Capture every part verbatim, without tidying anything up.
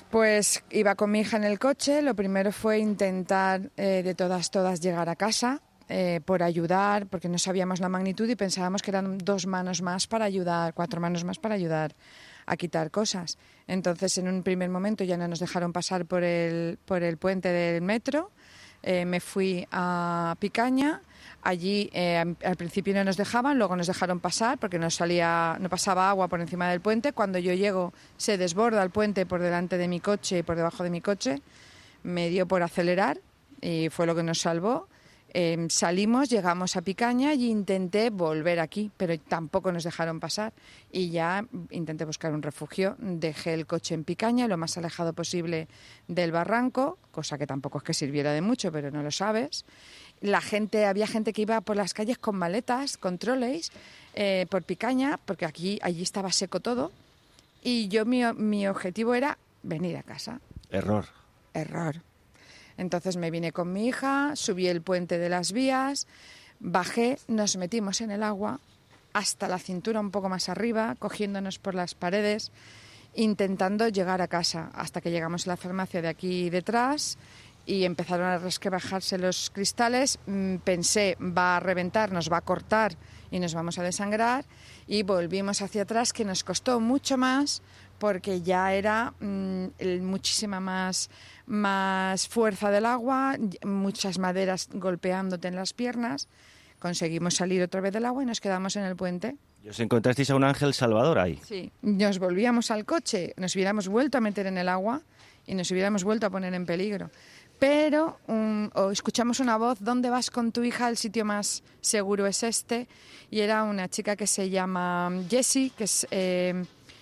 Pues iba con mi hija en el coche. Lo primero fue intentar eh, de todas, todas llegar a casa eh, por ayudar, porque no sabíamos la magnitud y pensábamos que eran dos manos más para ayudar, cuatro manos más para ayudar a quitar cosas. Entonces, en un primer momento ya no nos dejaron pasar por el, por el puente del metro. Eh, me fui a Picaña. Allí eh, al principio no nos dejaban, luego nos dejaron pasar porque no salía, no pasaba agua por encima del puente. Cuando yo llego se desborda el puente por delante de mi coche y por debajo de mi coche. Me dio por acelerar y fue lo que nos salvó. Eh, salimos, llegamos a Picaña y intenté volver aquí, pero tampoco nos dejaron pasar. Y ya intenté buscar un refugio. Dejé el coche en Picaña, lo más alejado posible del barranco, cosa que tampoco es que sirviera de mucho, pero no lo sabes. La gente, había gente que iba por las calles con maletas, con troleys, eh, por Picaña, porque aquí, allí estaba seco todo. Y yo, mi, mi objetivo era venir a casa. Error. Error. Entonces me vine con mi hija, subí el puente de las vías, bajé, nos metimos en el agua hasta la cintura un poco más arriba, cogiéndonos por las paredes, intentando llegar a casa, hasta que llegamos a la farmacia de aquí detrás y empezaron a resquebrajarse los cristales. Pensé, va a reventar, nos va a cortar y nos vamos a desangrar, y volvimos hacia atrás, que nos costó mucho más porque ya era mmm, muchísima más, más fuerza del agua, muchas maderas golpeándote en las piernas. Conseguimos salir otra vez del agua y nos quedamos en el puente. ¿Y os encontrasteis a un ángel salvador ahí? Sí, nos volvíamos al coche, nos hubiéramos vuelto a meter en el agua y nos hubiéramos vuelto a poner en peligro. Pero um, o escuchamos una voz: ¿dónde vas con tu hija? El sitio más seguro es este. Y era una chica que se llama Jessie, que es, eh,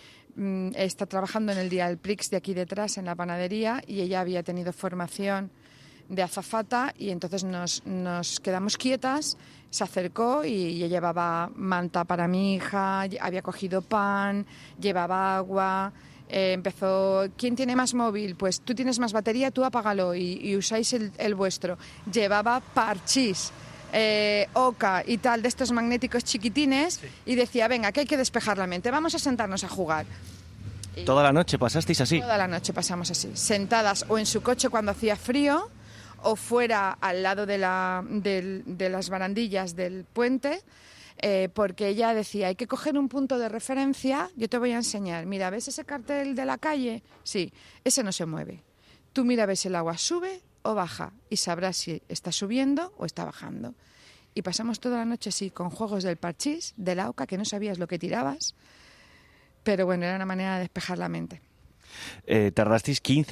está trabajando en el Dial Prix de aquí detrás, en la panadería, y ella había tenido formación de azafata, y entonces nos, nos quedamos quietas. Se acercó y ella llevaba manta para mi hija, había cogido pan, llevaba agua. Eh, empezó: ¿quién tiene más móvil? Pues tú tienes más batería, tú apágalo y, y usáis el, el vuestro. Llevaba parchís, eh, oca y tal, de estos magnéticos chiquitines, sí. Y decía: venga, que hay que despejar la mente, vamos a sentarnos a jugar. Y ¿toda la noche pasasteis así? Toda la noche pasamos así, sentadas o en su coche cuando hacía frío, o fuera al lado de, la, de, de las barandillas del puente. Eh, porque ella decía: hay que coger un punto de referencia, yo te voy a enseñar, mira, ¿ves ese cartel de la calle? Sí, ese no se mueve. Tú mira, ves el agua sube o baja y sabrás si está subiendo o está bajando. Y pasamos toda la noche así, con juegos del parchís, de la oca, que no sabías lo que tirabas, pero bueno, era una manera de despejar la mente. Eh, tardasteis quince